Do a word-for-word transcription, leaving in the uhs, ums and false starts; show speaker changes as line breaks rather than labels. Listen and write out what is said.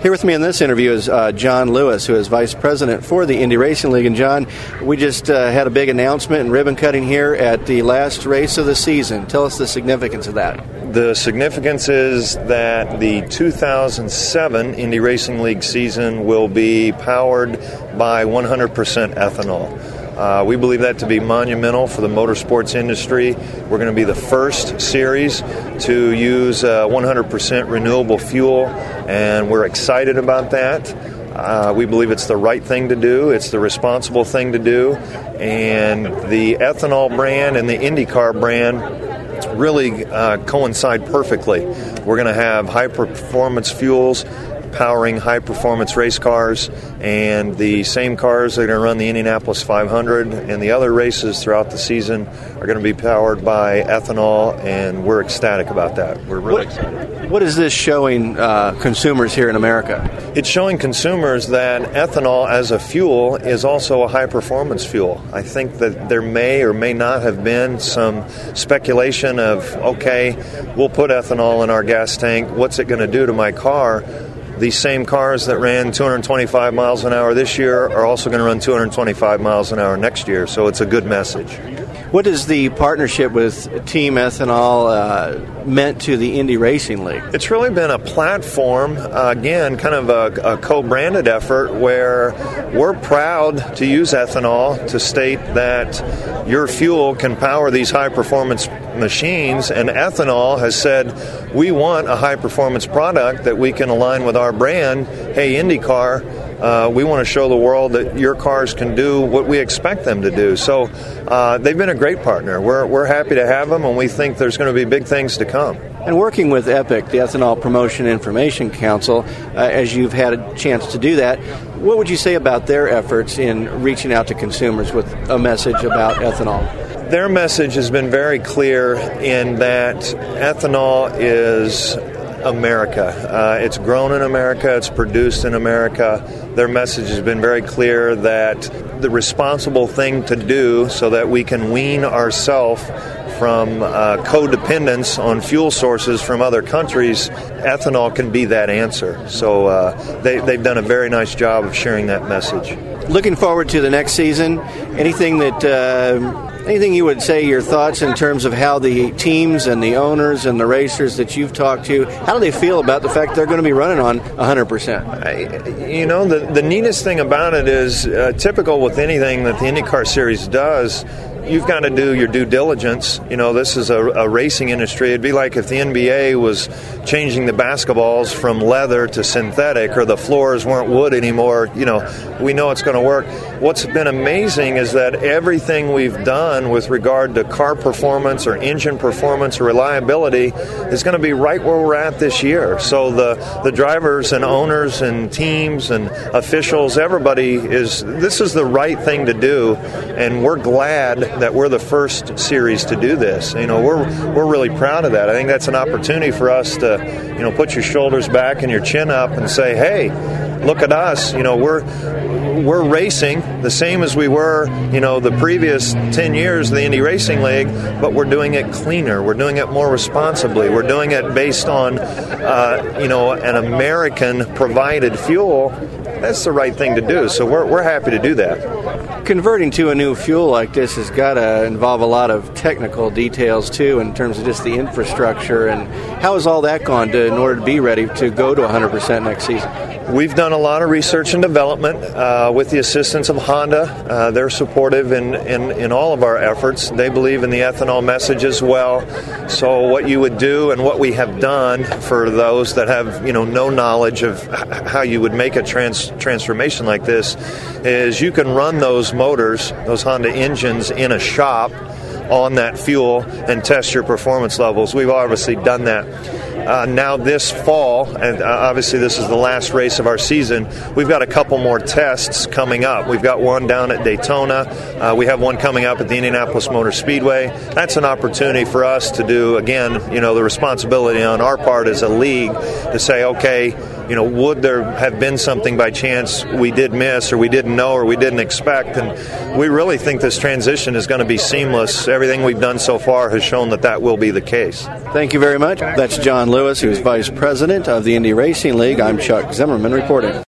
Here with me in this interview is uh, John Lewis, who is Vice President for the Indy Racing League. And John, we just uh, had a big announcement and ribbon cutting here at the last race of the season. Tell us the significance of that.
The significance is that the two thousand seven Indy Racing League season will be powered by one hundred percent ethanol. Uh, we believe that to be monumental for the motorsports industry. We're going to be the first series to use uh, one hundred percent renewable fuel, and we're excited about that. Uh, we believe it's the right thing to do. It's the responsible thing to do. And the ethanol brand and the IndyCar brand really uh, coincide perfectly. We're going to have high-performance fuels powering high-performance race cars, and the same cars that are going to run the Indianapolis five hundred and the other races throughout the season are going to be powered by ethanol, and we're ecstatic about that. We're really
what,
excited.
What is this showing uh, consumers here in America?
It's showing consumers that ethanol as a fuel is also a high-performance fuel. I think that there may or may not have been some speculation of, okay, we'll put ethanol in our gas tank. What's it going to do to my car? These same cars that ran two hundred twenty-five miles an hour this year are also going to run two hundred twenty-five miles an hour next year, so it's a good message.
What is the partnership with Team Ethanol uh, meant to the Indy Racing League?
It's really been a platform, uh, again, kind of a, a co-branded effort where we're proud to use ethanol to state that your fuel can power these high-performance machines, and ethanol has said we want a high-performance product that we can align with our brand. Hey, IndyCar, uh, we want to show the world that your cars can do what we expect them to do. So uh, they've been a great partner. We're, we're happy to have them, and we think there's going to be big things to come.
And working with EPIC, the Ethanol Promotion Information Council, uh, as you've had a chance to do that, what would you say about their efforts in reaching out to consumers with a message about ethanol?
Their message has been very clear in that ethanol is America. Uh, it's grown in America. It's produced in America. Their message has been very clear that the responsible thing to do so that we can wean ourselves from uh, codependence on fuel sources from other countries, ethanol can be that answer. So uh, they, they've done a very nice job of sharing that message.
Looking forward to the next season, anything that... Uh, Anything you would say, your thoughts in terms of how the teams and the owners and the racers that you've talked to, how do they feel about the fact they're going to be running on one hundred percent?
I, you know, the, the neatest thing about it is uh, typical with anything that the IndyCar Series does, you've got to do your due diligence. You know, this is a, a racing industry. It'd be like if the N B A was changing the basketballs from leather to synthetic, or the floors weren't wood anymore. You know, we know it's going to work. What's been amazing is that everything we've done with regard to car performance or engine performance or reliability is going to be right where we're at this year. So the, the drivers and owners and teams and officials, everybody is, this is the right thing to do, and we're glad that we're the first series to do this. You know, we're we're really proud of that. I think that's an opportunity for us to, you know, put your shoulders back and your chin up and say, hey, look at us. You know, we're we're racing the same as we were, you know, the previous ten years of the Indy Racing League, but we're doing it cleaner. We're doing it more responsibly. We're doing it based on, uh, you know, an American-provided fuel. That's the right thing to do. So we're we're happy to do that.
Converting to a new fuel like this has got to involve a lot of technical details, too, in terms of just the infrastructure. And how has all that gone to, in order to be ready to go to one hundred percent next season?
We've done a lot of research and development uh, with the assistance of Honda. Uh, they're supportive in, in, in all of our efforts. They believe in the ethanol message as well. So what you would do and what we have done for those that have, you know, no knowledge of h- how you would make a trans- transformation like this is you can run those motors, those Honda engines, in a shop on that fuel and test your performance levels. We've obviously done that. Uh, now this fall, and uh, obviously this is the last race of our season, we've got a couple more tests coming up. We've got one down at Daytona. Uh, we have one coming up at the Indianapolis Motor Speedway. That's an opportunity for us to do, again, you know, the responsibility on our part as a league to say, okay, you know, would there have been something by chance we did miss or we didn't know or we didn't expect? And we really think this transition is going to be seamless. Everything we've done so far has shown that that will be the case.
Thank you very much. That's John Lewis, who's Vice President of the Indy Racing League. I'm Chuck Zimmerman reporting.